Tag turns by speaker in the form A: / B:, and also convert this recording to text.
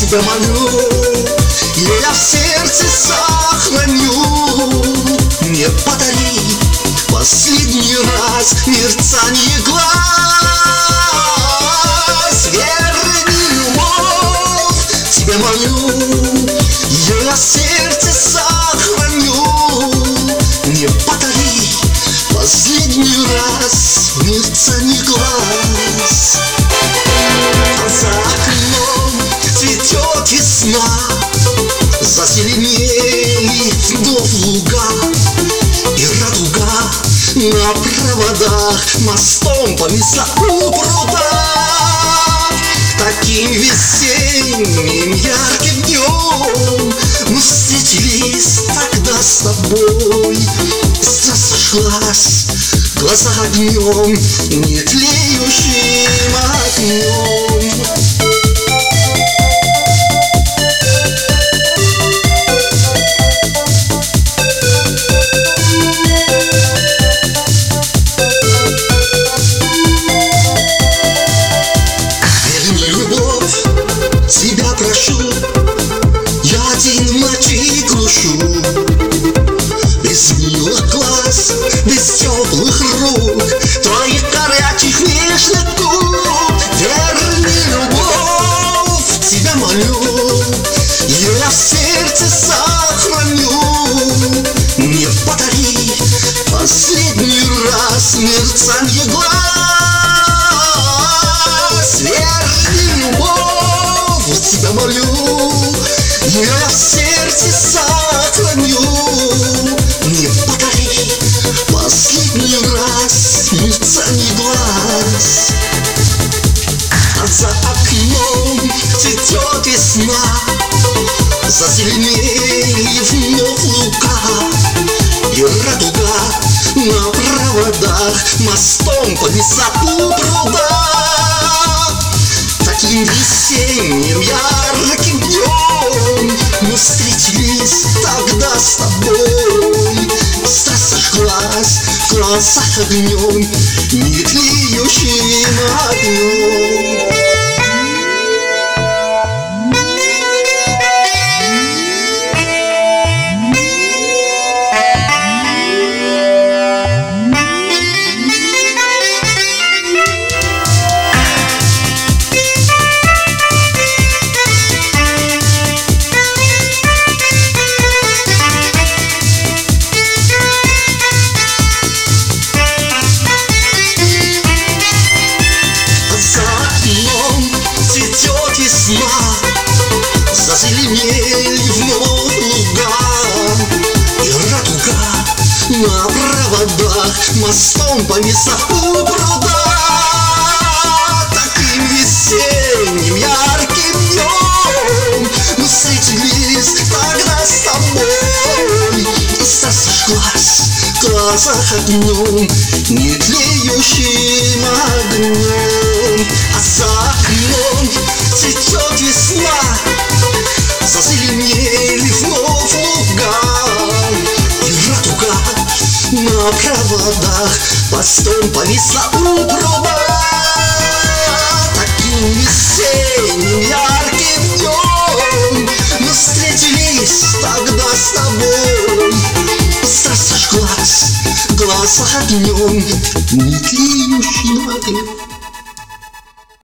A: тебя молю, я в сердце сохраню. Мне подари последний раз мерцание глаз. Верни любовь, тебя молю, я в сердце сохраню. Мне подари последний раз мерцание глаз. За окном цветет весна, зазеленели вновь луга, и радуга на проводах мостом повисла у пруда. Таким весенним ярким днем мы встретились тогда с тобой. Страсть сошлась, глаза огнем, не тлеющим огнем. Тебя прошу, я один в ночи грущу. Без милых глаз, без теплых рук, твоих горячих нежных губ. Верни любовь, тебя молю, я в сердце сохраню. Мне подари последний раз мерцанье глаз. Верни любовь, тебя молю, я в сердце сохраню. Мне подари последний раз мерцание глаз. А за окном цветет весна, зазеленели вновь луга, и радуга на проводах мостом повисла у пруда. Таким весенним ярким днем мы встретились тогда с тобой. Страсть сожглась в глазах огнем, не тлеющим огнем. Зазеленели вновь луга, и радуга на проводах мостом повисла у пруда. Таким весенним ярким днем мы встретились тогда с тобой. И страсть сожглась в глазах огнем, не тлеющим огнем. А за окном цветет весна, зазеленели вновь луга, и радуга на проводах мостом повисла у пруда. Таким весенним ярким днем мы встретились тогда с тобой. Страсть сожглась в глазах огнем, не тлеющим огнем.